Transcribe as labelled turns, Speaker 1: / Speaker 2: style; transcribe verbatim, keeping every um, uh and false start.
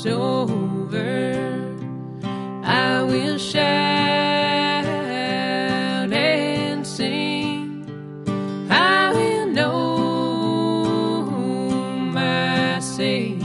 Speaker 1: it's over, I will shout and sing. I will know my Savior